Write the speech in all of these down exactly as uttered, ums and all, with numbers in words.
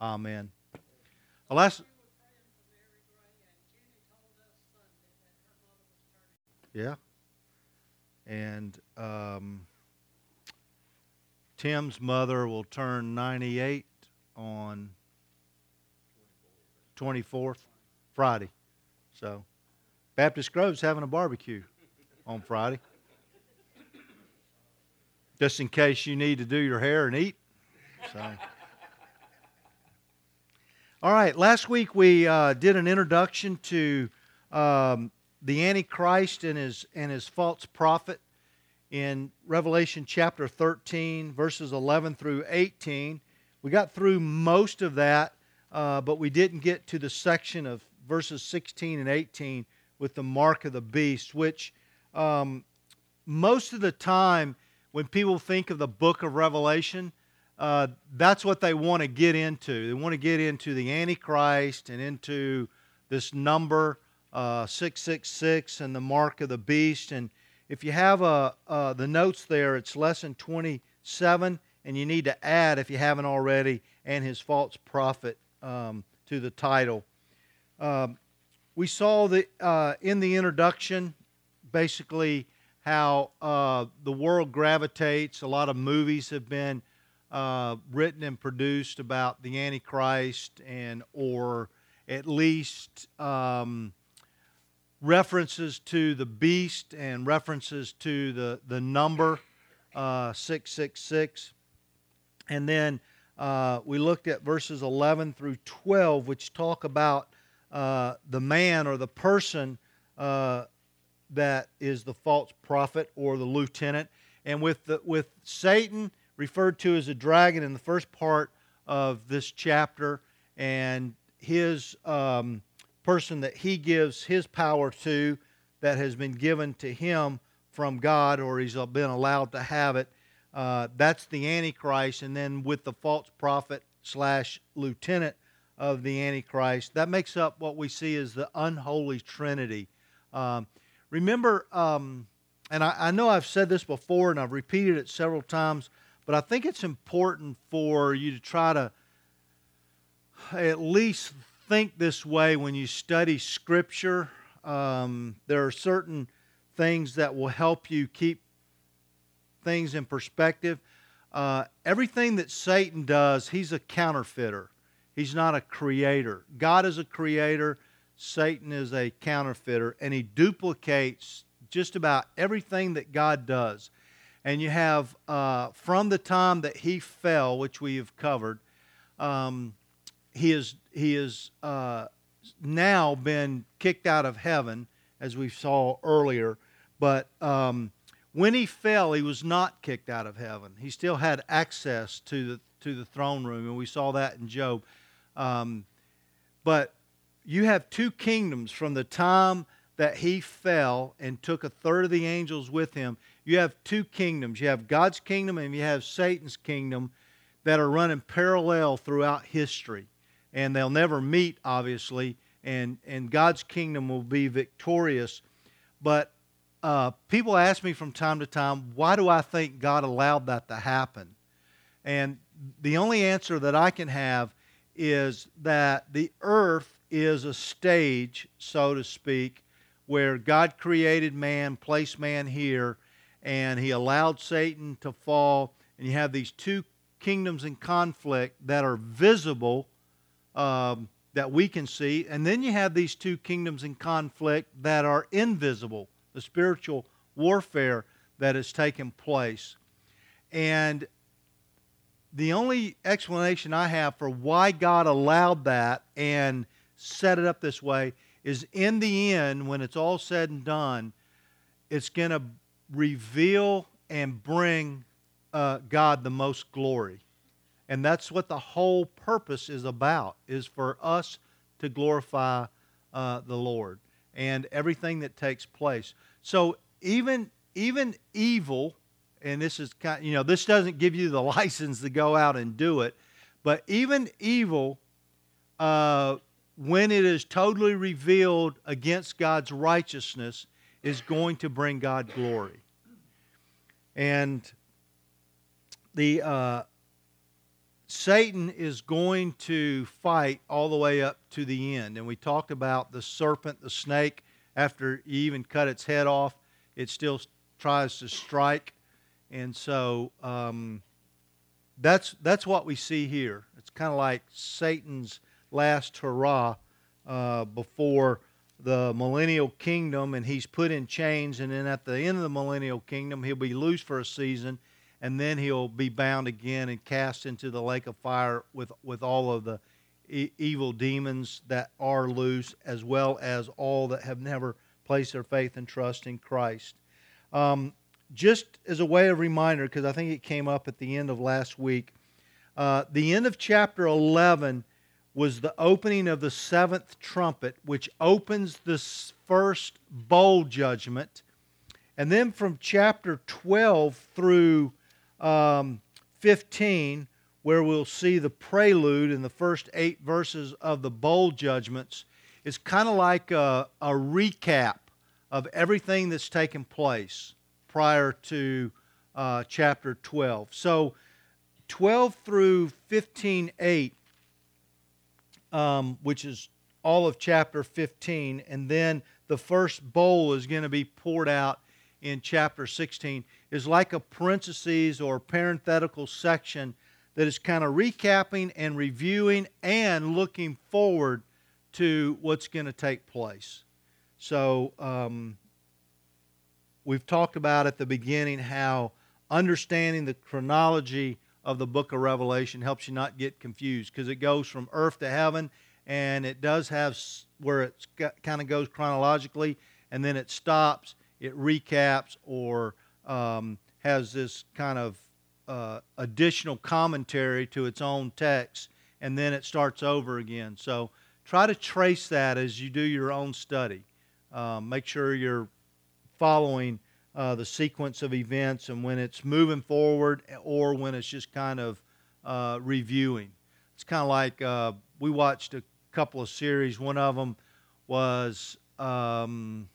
Amen. Well, last, yeah. And um, Tim's mother will turn ninety-eight on twenty-fourth, Friday. So, Baptist Grove's having a barbecue on Friday. Just in case you need to do your hair and eat. So. All right, last week we uh, did an introduction to um, the Antichrist and his and his false prophet in Revelation chapter thirteen, verses eleven through eighteen. We got through most of that, uh, but we didn't get to the section of verses sixteen and eighteen with the mark of the beast, which um, most of the time when people think of the book of Revelation, Uh, that's what they want to get into. They want to get into the Antichrist and into this number uh, six six six and the mark of the beast. And if you have a, uh, the notes there, it's lesson twenty-seven, and you need to add, if you haven't already, and his false prophet um, to the title. Um, we saw the, uh, in the introduction basically how uh, the world gravitates. A lot of movies have been Uh, written and produced about the Antichrist, and or at least um, references to the beast and references to the the number uh, six six six. And then uh, we looked at verses eleven through twelve, which talk about uh, the man or the person uh, that is the false prophet or the lieutenant. And with the, with Satan referred to as a dragon in the first part of this chapter, and his um, person that he gives his power to, that has been given to him from God, or he's been allowed to have it. Uh, that's the Antichrist. And then with the false prophet slash lieutenant of the Antichrist, that makes up what we see as the unholy trinity. Um, remember, um, and I, I know I've said this before, and I've repeated it several times, but I think it's important for you to try to at least think this way when you study Scripture. Um, there are certain things that will help you keep things in perspective. Uh, everything that Satan does, he's a counterfeiter. He's not a creator. God is a creator. Satan is a counterfeiter, and he duplicates just about everything that God does. And you have, uh, from the time that he fell, which we have covered, um, he is he is uh, now been kicked out of heaven, as we saw earlier. But um, when he fell, he was not kicked out of heaven. He still had access to the to the throne room, and we saw that in Job. Um, but you have two kingdoms from the time that he fell and took a third of the angels with him. You have two kingdoms. You have God's kingdom and you have Satan's kingdom that are running parallel throughout history. And they'll never meet, obviously, and, and God's kingdom will be victorious. But uh, people ask me from time to time, why do I think God allowed that to happen? And the only answer that I can have is that the earth is a stage, so to speak, where God created man, placed man here, and he allowed Satan to fall. And you have these two kingdoms in conflict that are visible, um, that we can see. And then you have these two kingdoms in conflict that are invisible, the spiritual warfare that has taken place. And the only explanation I have for why God allowed that and set it up this way is, in the end, when it's all said and done, it's going to reveal and bring uh, God the most glory. And that's what the whole purpose is about, is for us to glorify uh, the Lord and everything that takes place. So even even evil, and this is kind of, you know, this doesn't give you the license to go out and do it, but even evil, uh, when it is totally revealed against God's righteousness, is going to bring God glory. And the uh, Satan is going to fight all the way up to the end. And we talked about the serpent, the snake, after you even cut its head off, it still tries to strike. And so um, that's that's what we see here. It's kind of like Satan's last hurrah uh, before the millennial kingdom, and he's put in chains, and then at the end of the millennial kingdom, he'll be loose for a season, and then he'll be bound again and cast into the lake of fire with, with all of the e- evil demons that are loose, as well as all that have never placed their faith and trust in Christ. Um, just as a way of reminder, because I think it came up at the end of last week, uh, the end of chapter eleven was the opening of the seventh trumpet, which opens the first bowl judgment. And then from chapter twelve through um, fifteen, where we'll see the prelude in the first eight verses of the bowl judgments, is kind of like a, a recap of everything that's taken place prior to uh, chapter twelve. So twelve through fifteen eight, Um, which is all of chapter fifteen, and then the first bowl is going to be poured out in chapter sixteen, is like a parentheses or parenthetical section that is kind of recapping and reviewing and looking forward to what's going to take place. So um, we've talked about at the beginning how understanding the chronology of the book of Revelation helps you not get confused, because it goes from earth to heaven, and it does have where it kind of goes chronologically, and then it stops, it recaps, or um, has this kind of uh, additional commentary to its own text, and then it starts over again. So try to trace that as you do your own study. Um, make sure you're following Uh, the sequence of events, and when it's moving forward or when it's just kind of uh, reviewing. It's kind of like uh, we watched a couple of series. One of them was um,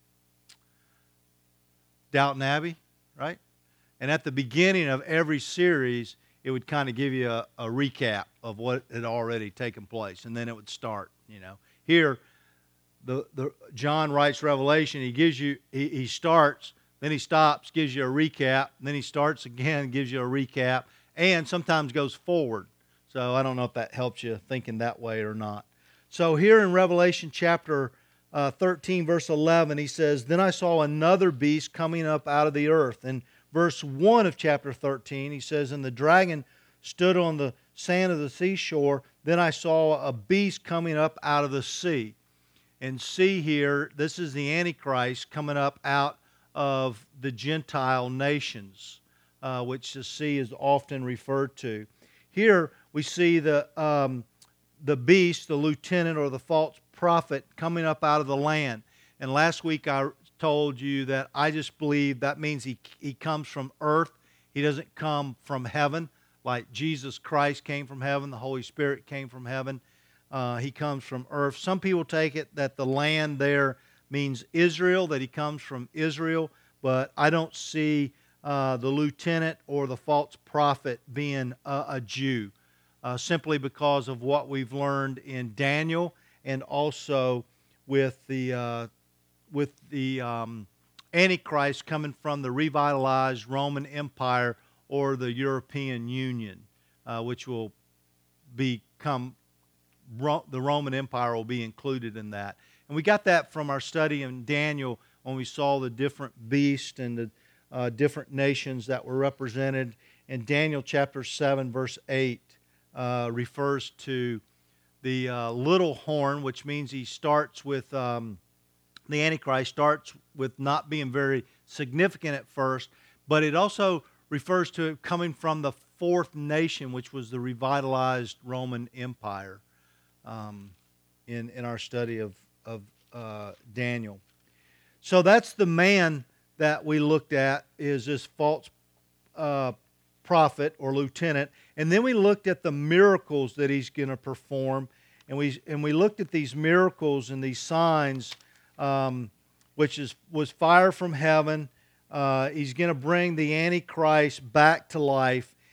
Downton Abbey, right? And at the beginning of every series, it would kind of give you a, a recap of what had already taken place, and then it would start. You know, here, the the John writes Revelation. He gives you he, he starts. Then he stops, gives you a recap, and then he starts again, gives you a recap, and sometimes goes forward. So I don't know if that helps you thinking that way or not. So here in Revelation chapter uh, thirteen, verse eleven, he says, "Then I saw another beast coming up out of the earth." In verse one of chapter thirteen, he says, "And the dragon stood on the sand of the seashore. Then I saw a beast coming up out of the sea." And see here, this is the Antichrist coming up out of the Gentile nations, uh, which the sea is often referred to. Here we see the um, the beast, the lieutenant or the false prophet, coming up out of the land. And last week I told you that I just believe that means he he comes from earth. He doesn't come from heaven like Jesus Christ came from heaven. The Holy Spirit came from heaven. Uh, he comes from earth. Some people take it that the land there means Israel, that he comes from Israel, but I don't see uh, the lieutenant or the false prophet being a, a Jew, uh, simply because of what we've learned in Daniel, and also with the uh, with the um, Antichrist coming from the revitalized Roman Empire or the European Union, uh, which will become Ro- the Roman Empire will be included in that. And we got that from our study in Daniel when we saw the different beasts and the uh, different nations that were represented. And Daniel chapter seven, verse eight, uh, refers to the uh, little horn, which means he starts with, um, the Antichrist starts with not being very significant at first, but it also refers to it coming from the fourth nation, which was the revitalized Roman Empire, um, in, in our study of of uh, Daniel. So that's the man that we looked at, is this false uh, prophet or lieutenant. And then we looked at the miracles that he's going to perform. And we and we looked at these miracles and these signs, um, which is was fire from heaven. Uh, he's going to bring the Antichrist back to life.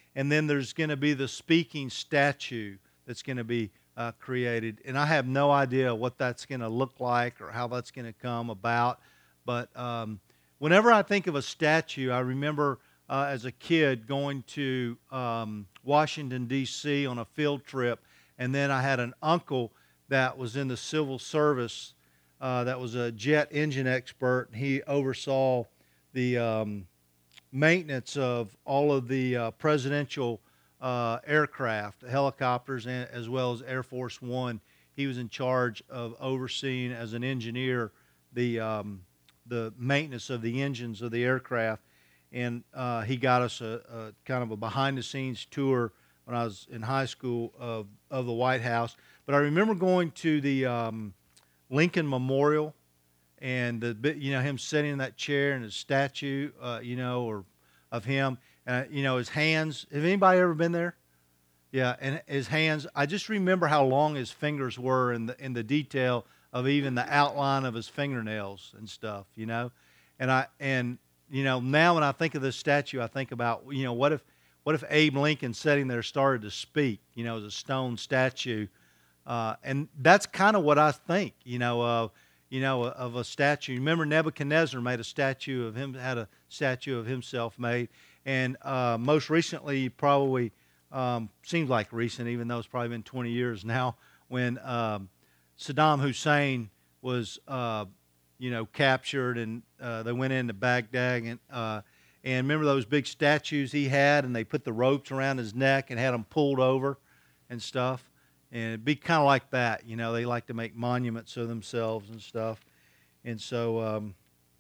and then there's going to be the speaking statue that's going to be uh, created. And I have no idea what that's going to look like or how that's going to come about. But um, whenever I think of a statue, I remember uh, as a kid going to um, Washington, D C on a field trip, and then I had an uncle that was in the civil service uh, that was a jet engine expert, and he oversaw the um, maintenance of all of the uh, presidential uh, aircraft, helicopters, and, as well as Air Force One. He was in charge of overseeing, as an engineer, the um, the maintenance of the engines of the aircraft. And uh, he got us a, a kind of a behind-the-scenes tour when I was in high school of, of the White House. But I remember going to the um, Lincoln Memorial, and the you know him sitting in that chair and his statue, uh, you know, or of him, and uh, you know his hands. Have anybody ever been there? Yeah, and his hands. I just remember how long his fingers were, and the in the detail of even the outline of his fingernails and stuff, you know. And I and you know now when I think of this statue, I think about you know what if what if Abe Lincoln sitting there started to speak, you know, as a stone statue, uh, and that's kind of what I think, you know, of. Uh, you know, of a statue. Remember Nebuchadnezzar made a statue of him, had a statue of himself made. And uh, most recently, probably, um, seems like recent, even though it's probably been twenty years now, when um, Saddam Hussein was, uh, you know, captured, and uh, they went into Baghdad. And, uh, and remember those big statues he had, and they put the ropes around his neck and had him pulled over and stuff. And it'd be kind of like that, you know. They like to make monuments of themselves and stuff, and so, um,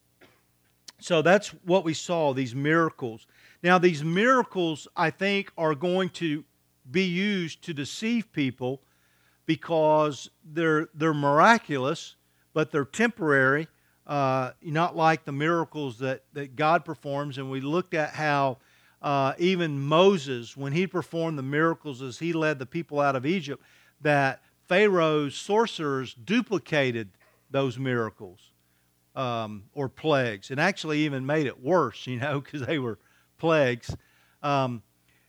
so that's what we saw. These miracles. Now, these miracles, I think, are going to be used to deceive people because they're they're miraculous, but they're temporary. Uh, not like the miracles that that God performs. And we looked at how uh, even Moses, when he performed the miracles as he led the people out of Egypt, that Pharaoh's sorcerers duplicated those miracles um, or plagues, and actually even made it worse, you know, because they were plagues. Um,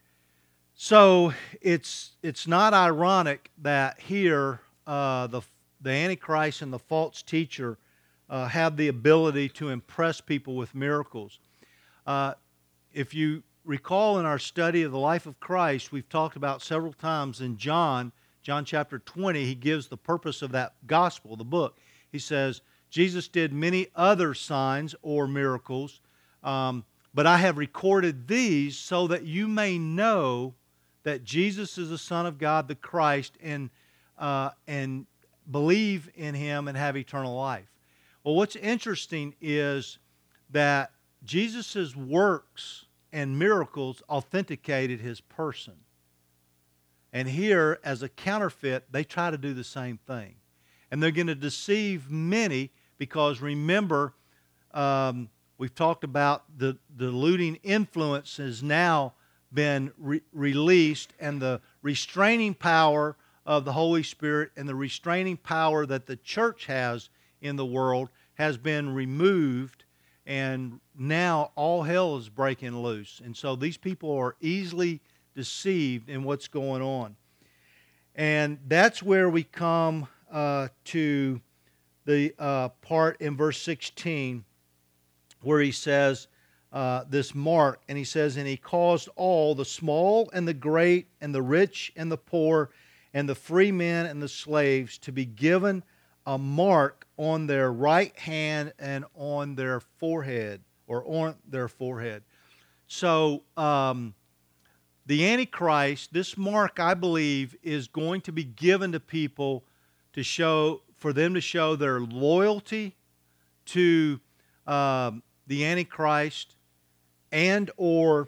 so it's it's not ironic that here uh, the the Antichrist and the false teacher uh, have the ability to impress people with miracles. Uh, if you recall in our study of the life of Christ, we've talked about several times in John. John chapter twenty, he gives the purpose of that gospel, the book. He says, Jesus did many other signs or miracles, um, but I have recorded these so that you may know that Jesus is the Son of God, the Christ, and, uh, and believe in Him and have eternal life. Well, what's interesting is that Jesus' works and miracles authenticated His person. And here, as a counterfeit, they try to do the same thing. And they're going to deceive many because, remember, um, we've talked about the, the deluding influence has now been re- released, and the restraining power of the Holy Spirit and the restraining power that the church has in the world has been removed, and now all hell is breaking loose. And so these people are easily deceived in what's going on. And that's where we come uh, to the uh, part in verse sixteen where he says uh, this mark, and he says, and he caused all, the small and the great and the rich and the poor and the free men and the slaves, to be given a mark on their right hand and on their forehead, or on their forehead. So, um, the Antichrist, this mark, I believe, is going to be given to people to show, for them to show their loyalty to um, the Antichrist, and or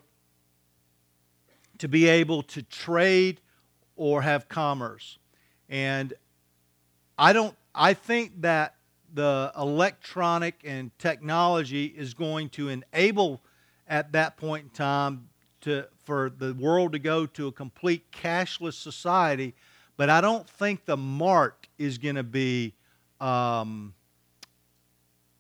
to be able to trade or have commerce. And I don't. I think that the electronic and technology is going to enable, at that point in time, to for the world to go to a complete cashless society, but I don't think the mark is going to be um,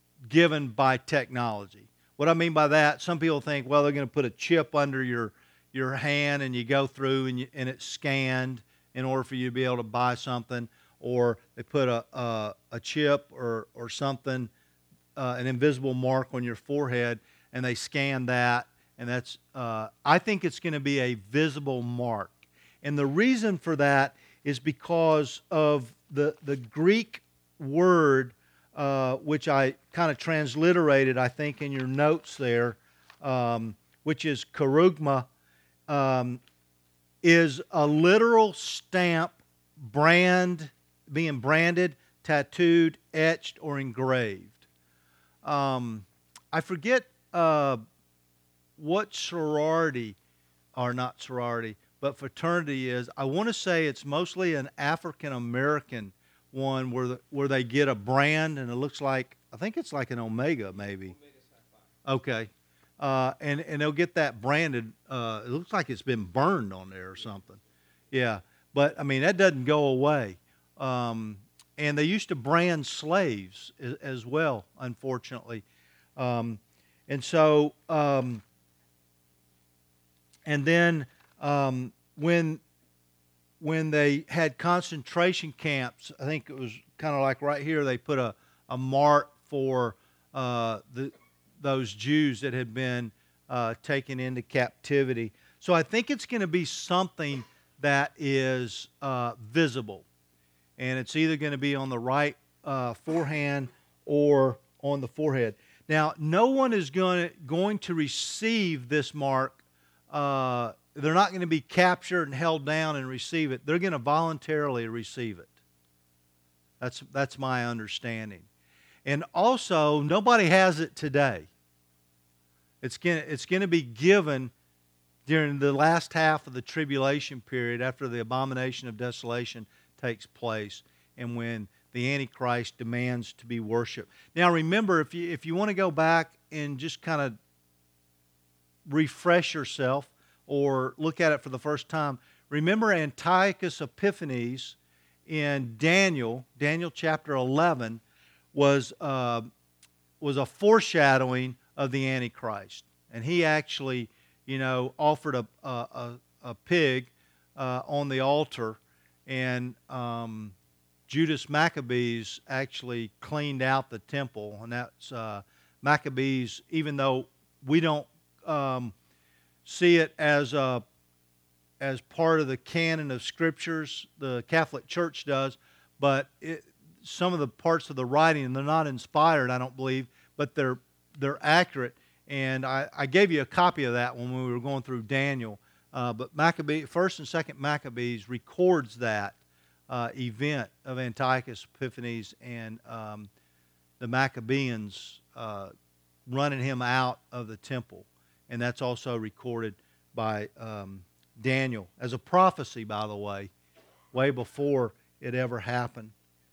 given by technology. What I mean by that, some people think, well, they're going to put a chip under your your hand and you go through and, you, and it's scanned in order for you to be able to buy something, or they put a a, a chip or or something, uh, an invisible mark on your forehead, and they scan that, and that's. Uh, I think it's going to be a visible mark, and the reason for that is because of the the Greek word, uh, which I kind of transliterated, I think, in your notes there, um, which is kerugma, um, is a literal stamp, brand, being branded, tattooed, etched, or engraved. Um, I forget uh, what sorority, or not sorority, but fraternity is. I want to say it's mostly an African American one where the, where they get a brand and it looks like, I think it's like an Omega maybe. Okay. Uh, and, and they'll get that branded. Uh, it looks like it's been burned on there or something. Yeah. But, I mean, that doesn't go away. Um, and they used to brand slaves as, as well, unfortunately. Um, and so, um, and then um, when when they had concentration camps, I think it was kind of like right here, they put a, a mark for uh, the those Jews that had been uh, taken into captivity. So I think it's going to be something that is uh, visible. And it's either going to be on the right uh, forehand or on the forehead. Now, no one is going to, going to receive this mark. Uh, they're not going to be captured and held down and receive it. They're going to voluntarily receive it. That's, that's my understanding. And also, nobody has it today. It's going it's going to be given during the last half of the tribulation period after the abomination of desolation takes place and when the Antichrist demands to be worshipped. Now remember, if you, if you want to go back and just kind of refresh yourself or look at it for the first time, remember Antiochus Epiphanes in Daniel, Daniel chapter eleven, was, uh, was a foreshadowing of the Antichrist. And he actually, you know, offered a, a, a, a pig uh, on the altar, and um, Judas Maccabees actually cleaned out the temple. And that's uh, Maccabees, even though we don't um, see it as a, as part of the canon of Scriptures, the Catholic Church does, but it, some of the parts of the writing, they're not inspired, I don't believe, but they're they're accurate. And I, I gave you a copy of that when we were going through Daniel. Uh, but Maccabee, First and Second Maccabees records that uh, event of Antiochus Epiphanes and um, the Maccabeans uh, running him out of the temple. And that's also recorded by um, Daniel as a prophecy, by the way, way before it ever happened.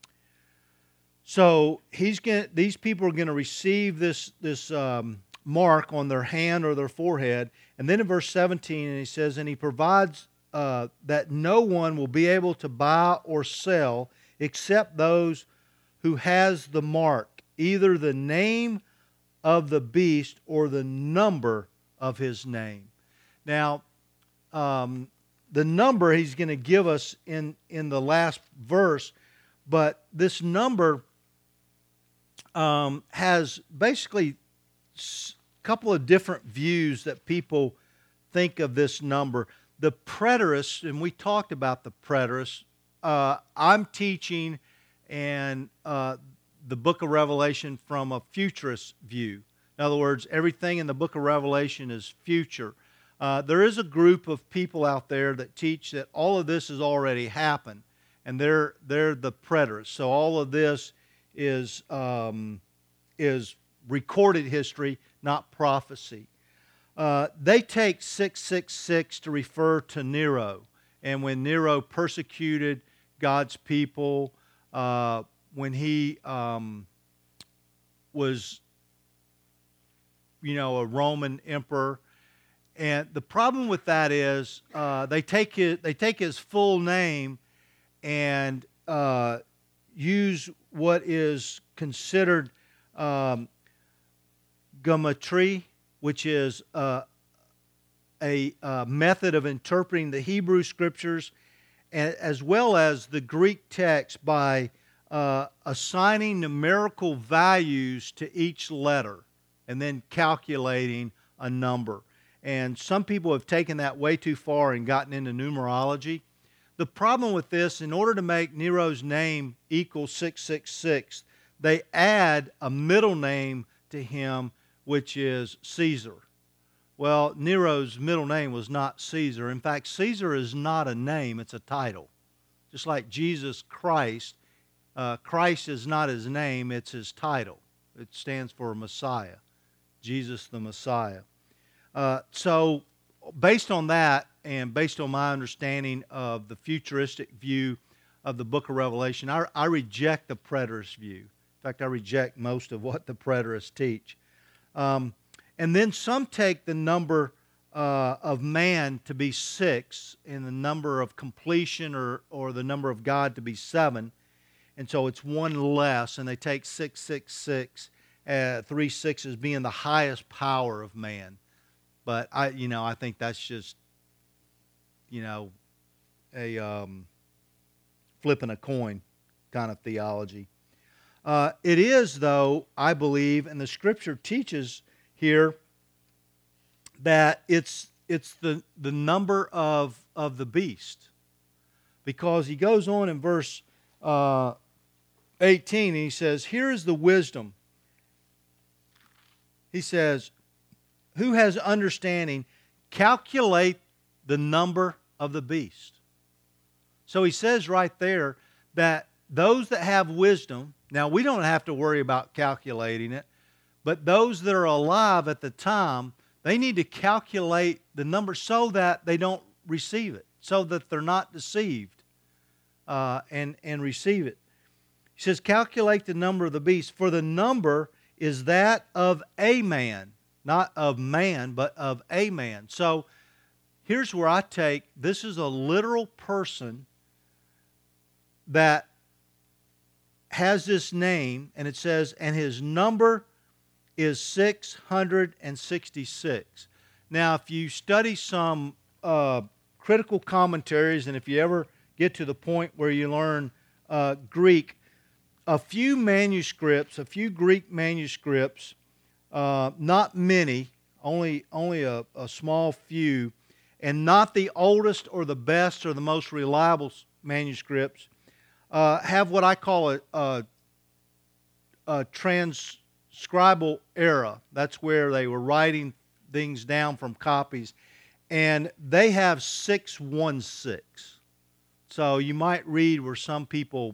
So he's going these people are going to receive this, this um, mark on their hand or their forehead. And then in verse seventeen, he says, and he provides uh, that no one will be able to buy or sell except those who has the mark, either the name of the beast or the number of his name. Now, um, the number he's going to give us in, in the last verse, but this number Um, has basically a couple of different views that people think of this number. The preterists, and we talked about the preterists, uh, I'm teaching and uh, the book of Revelation from a futurist view. In other words, everything in the book of Revelation is future. Uh, there is a group of people out there that teach that all of this has already happened, and they're, they're the preterists. So all of this is um, is recorded history, not prophecy. Uh, they take six six six to refer to Nero, and when Nero persecuted God's people, uh, when he um, was, you know, a Roman emperor. And the problem with that is uh, they take his they take his full name and uh, use what is considered um, gematria, which is uh, a uh, method of interpreting the Hebrew Scriptures as well as the Greek text by uh, assigning numerical values to each letter and then calculating a number. And some people have taken that way too far and gotten into numerology. The problem with this, in order to make Nero's name equal six six six, they add a middle name to him, which is Caesar. Well, Nero's middle name was not Caesar. In fact, Caesar is not a name, it's a title. Just like Jesus Christ, uh, Christ is not his name, it's his title. It stands for Messiah, Jesus the Messiah. Uh, so, based on that, and based on my understanding of the futuristic view of the book of Revelation, I, I reject the preterist view. In fact, I reject most of what the preterists teach. Um, and then some take the number uh, of man to be six and the number of completion or, or the number of God to be seven. And so it's one less, and they take six six six, uh, three sixes being the highest power of man. But I, you know, I think that's just, you know, a um, flipping a coin kind of theology. Uh, it is, though, I believe, and the Scripture teaches here that it's it's the the number of of the beast, because he goes on in verse uh, eighteen and he says, "Here is the wisdom." He says, "Who has understanding? Calculate the number of the beast." So he says right there that those that have wisdom, now we don't have to worry about calculating it, but those that are alive at the time, they need to calculate the number so that they don't receive it, so that they're not deceived uh, and, and receive it. He says, calculate the number of the beast, for the number is that of a man. Not of man, but of a man. So here's where I take, this is a literal person that has this name, and it says, and his number is six hundred sixty-six. Now, if you study some uh, critical commentaries, and if you ever get to the point where you learn uh, Greek, a few manuscripts, a few Greek manuscripts, Uh, not many, only only a, a small few, and not the oldest or the best or the most reliable manuscripts, uh, have what I call a, a, a transcribal error. That's where they were writing things down from copies, and they have six one six. So you might read where some people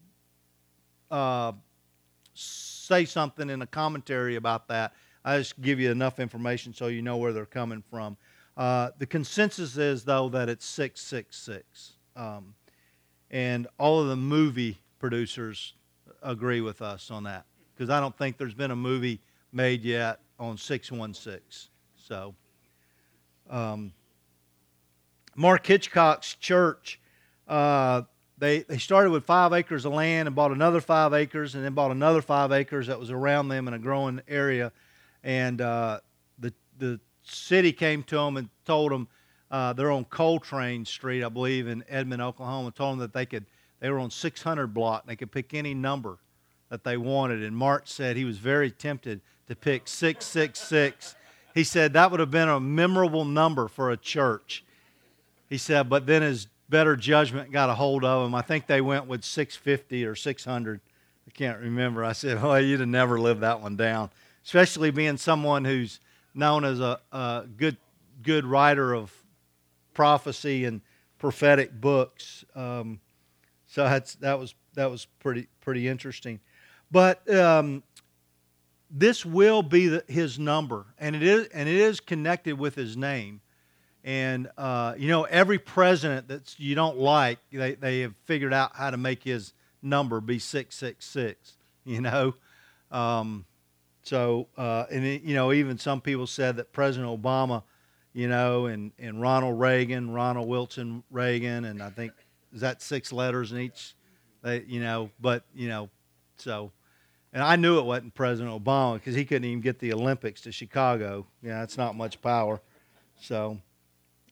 uh, say something in a commentary about that. I just give you enough information so you know where they're coming from. Uh, the consensus is, though, that it's six six six. Um, and all of the movie producers agree with us on that, because I don't think there's been a movie made yet on six one six. So, um, Mark Hitchcock's church, uh, They they started with five acres of land and bought another five acres and then bought another five acres that was around them in a growing area. And uh, the the city came to them and told them uh, they're on Coltrane Street, I believe, in Edmond, Oklahoma. Told them that they could they were on six hundred block and they could pick any number that they wanted. And Mark said he was very tempted to pick six six six. He said that would have been a memorable number for a church. He said, but then his better judgment got a hold of them. I think they went with six fifty or six hundred. I can't remember. I said, well, you'd have never lived that one down, especially being someone who's known as a, a good good writer of prophecy and prophetic books. Um, so that's, that was that was pretty pretty interesting. But um, this will be the, his number, and it is and it is connected with his name. And, uh, you know, every president that you don't like, they, they have figured out how to make his number be six six six, you know. Um, so, uh, and, it, you know, even some people said that President Obama, you know, and, and Ronald Reagan, Ronald Wilson Reagan, and I think, is that six letters in each? They, you know, but, you know, so, and I knew it wasn't President Obama because he couldn't even get the Olympics to Chicago. Yeah, that's not much power. So,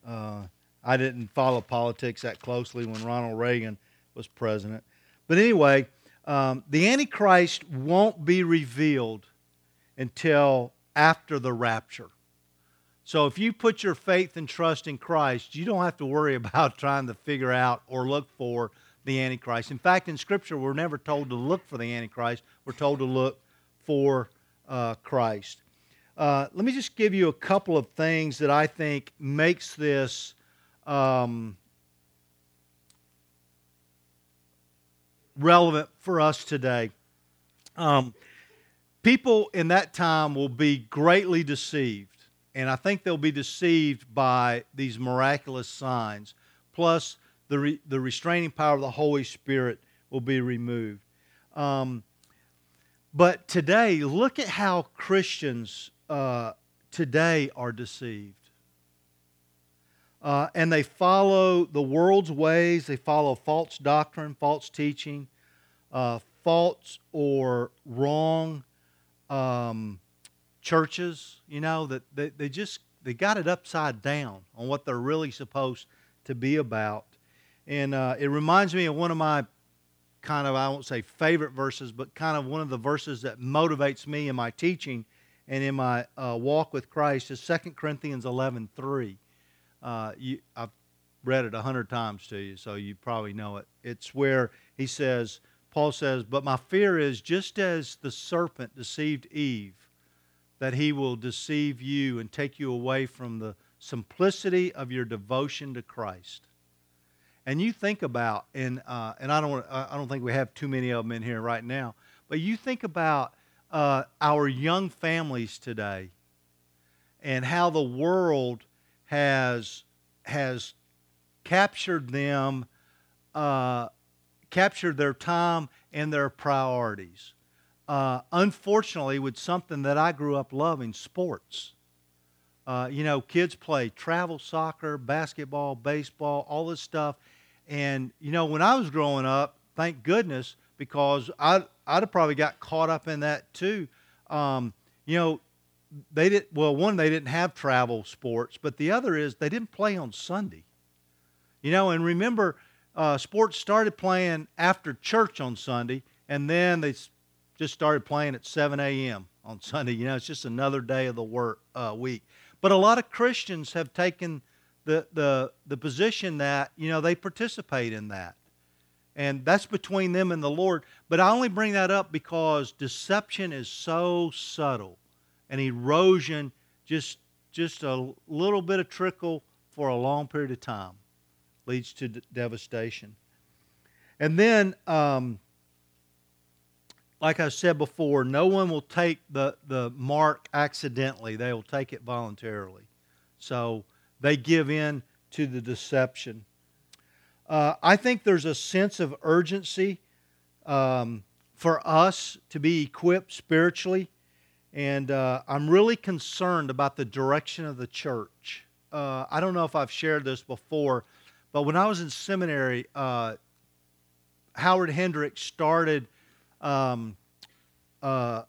Uh, I didn't follow politics that closely when Ronald Reagan was president. But anyway, um, the Antichrist won't be revealed until after the rapture. So if you put your faith and trust in Christ, you don't have to worry about trying to figure out or look for the Antichrist. In fact, in Scripture, we're never told to look for the Antichrist. We're told to look for uh, Christ. Uh, let me just give you a couple of things that I think makes this um, relevant for us today. Um, people in that time will be greatly deceived. And I think they'll be deceived by these miraculous signs. Plus, the re, the restraining power of the Holy Spirit will be removed. Um, but today, look at how Christians uh, today are deceived. Uh, and they follow the world's ways. They follow false doctrine, false teaching, uh, false or wrong um churches, you know, that they, they just, they got it upside down on what they're really supposed to be about. And uh, it reminds me of one of my kind of, I won't say favorite verses, but kind of one of the verses that motivates me in my teaching and in my uh, walk with Christ is Second Corinthians eleven three. Uh, you, I've read it a hundred times to you, so you probably know it. It's where he says, Paul says, "But my fear is just as the serpent deceived Eve, that he will deceive you and take you away from the simplicity of your devotion to Christ." And you think about, and uh, and I don't I don't think we have too many of them in here right now, but you think about uh, our young families today, and how the world has has captured them, uh, captured their time and their priorities. Uh, unfortunately, with something that I grew up loving, sports. Uh, you know, kids play travel soccer, basketball, baseball, all this stuff. And, you know, when I was growing up, thank goodness, because I, I'd have probably got caught up in that too. Um, you know, they did well, one, they didn't have travel sports, but the other is they didn't play on Sunday. You know, and remember, uh, sports started playing after church on Sunday, and then they just started playing at seven a.m. on Sunday. You know, it's just another day of the work uh, week. But a lot of Christians have taken the, the, the position that, you know, they participate in that. And that's between them and the Lord. But I only bring that up because deception is so subtle. And erosion, just, just a little bit of trickle for a long period of time, leads to d- devastation. And then... Um, Like I said before, no one will take the, the mark accidentally. They will take it voluntarily. So they give in to the deception. Uh, I think there's a sense of urgency um, for us to be equipped spiritually. And uh, I'm really concerned about the direction of the church. Uh, I don't know if I've shared this before, but when I was in seminary, uh, Howard Hendricks started... Um, uh,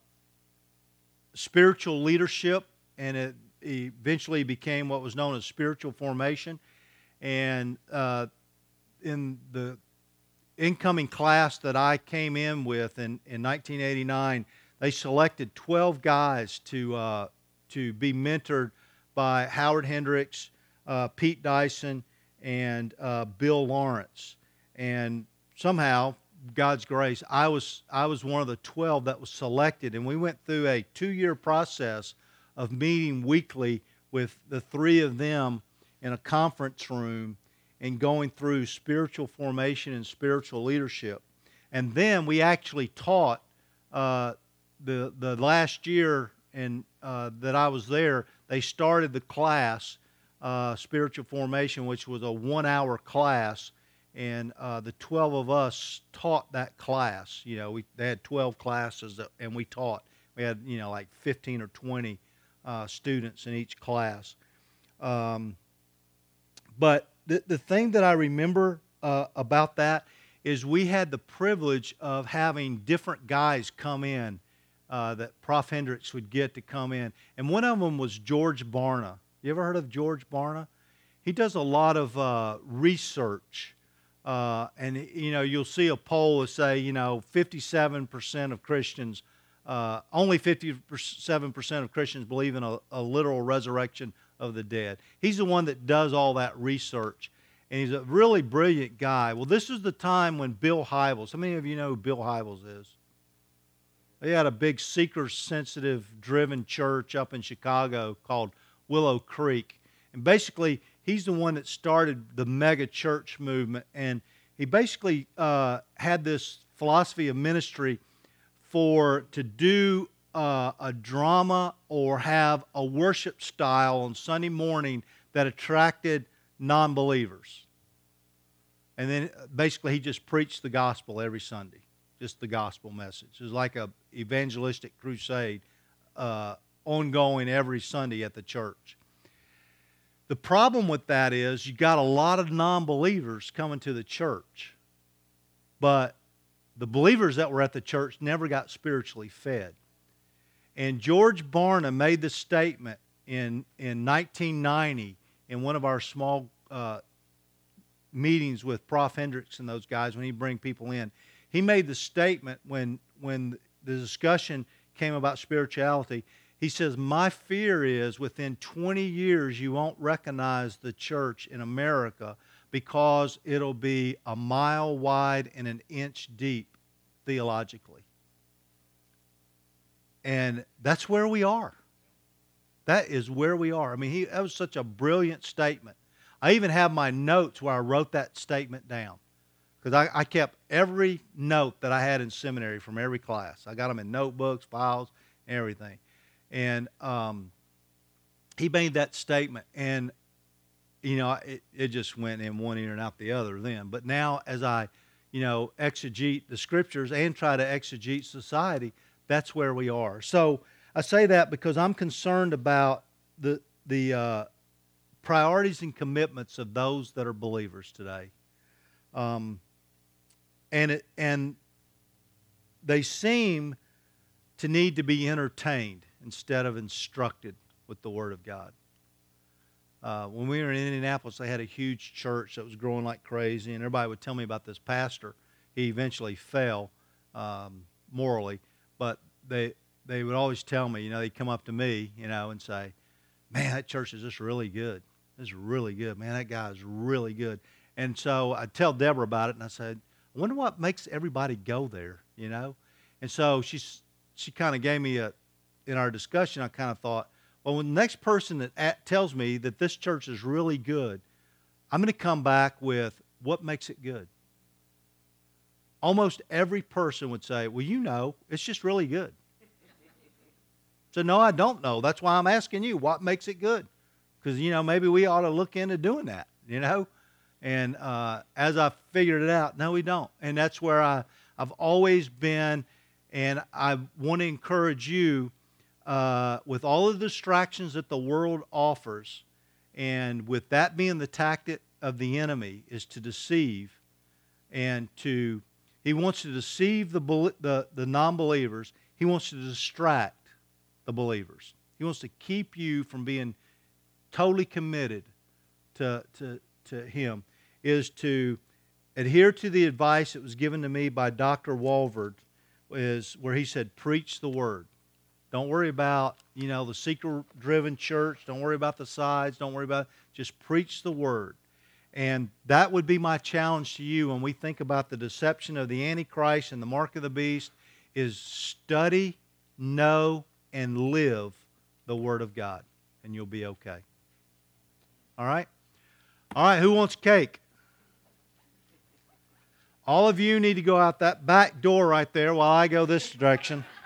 spiritual leadership, and it eventually became what was known as spiritual formation. And uh, in the incoming class that I came in with in, in nineteen eighty-nine, they selected twelve guys to uh, to be mentored by Howard Hendricks, uh, Pete Dyson, and uh, Bill Lawrence. And somehow, God's grace, I was I was one of the twelve that was selected, and we went through a two-year process of meeting weekly with the three of them in a conference room and going through spiritual formation and spiritual leadership. And then we actually taught uh, the the last year and uh, that I was there. They started the class, uh, spiritual formation, which was a one-hour class. And uh, the twelve of us taught that class. You know, we they had twelve classes, that, and we taught. We had, you know, like fifteen or twenty uh, students in each class. Um, but the the thing that I remember uh, about that is we had the privilege of having different guys come in uh, that Prof Hendricks would get to come in, and one of them was George Barna. You ever heard of George Barna? he does a lot of uh, research. Uh, and, you know, you'll see a poll that say, you know, fifty-seven percent of Christians, uh, only fifty-seven percent of Christians believe in a, a literal resurrection of the dead. He's the one that does all that research. And he's a really brilliant guy. Well, this is the time when Bill Hybels, how many of you know who Bill Hybels is? He had a big seeker-sensitive, driven church up in Chicago called Willow Creek. And basically, he's the one that started the mega church movement. And he basically uh, had this philosophy of ministry for to do uh, a drama or have a worship style on Sunday morning that attracted non-believers. And then basically he just preached the gospel every Sunday, just the gospel message. It was like a evangelistic crusade uh, ongoing every Sunday at the church. The problem with that is you got a lot of non-believers coming to the church, but the believers that were at the church never got spiritually fed. And George Barna made the statement in, in nineteen ninety in one of our small uh, meetings with Prof Hendricks and those guys when he bring people in. He made the statement when when the discussion came about spirituality. He says, my fear is within twenty years you won't recognize the church in America because it'll be a mile wide and an inch deep theologically. And that's where we are. That is where we are. I mean, he, that was such a brilliant statement. I even have my notes where I wrote that statement down. Because I, I kept every note that I had in seminary from every class. I got them in notebooks, files, and everything. And um, he made that statement. And, you know, it, it just went in one ear and out the other then. But now as I, you know, exegete the Scriptures and try to exegete society, that's where we are. So I say that because I'm concerned about the the uh, priorities and commitments of those that are believers today. Um, and it, and they seem to need to be entertained instead of instructed with the Word of God. Uh, when we were in Indianapolis, they had a huge church that was growing like crazy, and everybody would tell me about this pastor. He eventually fell um, morally, but they they would always tell me, you know, they'd come up to me, you know, and say, man, that church is just really good. It's really good. Man, that guy is really good. And so I'd tell Deborah about it, and I said, I wonder what makes everybody go there, you know? And so she, she kind of gave me a, in our discussion, I kind of thought, well, when the next person that at, tells me that this church is really good, I'm going to come back with what makes it good. Almost every person would say, well, you know, it's just really good. So, no, I don't know. That's why I'm asking you, what makes it good? Because, you know, maybe we ought to look into doing that, you know? And uh, as I figured it out, no, we don't. And that's where I, I've always been, and I want to encourage you, uh, with all of the distractions that the world offers, and with that being the tactic of the enemy, is to deceive and to, he wants to deceive the, the, the non-believers. He wants to distract the believers. He wants to keep you from being totally committed to, to, to him, is to adhere to the advice that was given to me by Doctor Walvoord, is where he said, preach the word. Don't worry about, you know, the seeker-driven church. Don't worry about the sides. Don't worry about it. Just preach the word. And that would be my challenge to you when we think about the deception of the Antichrist and the mark of the beast, is study, know, and live the Word of God, and you'll be okay. All right? All right, who wants cake? All of you need to go out that back door right there while I go this direction.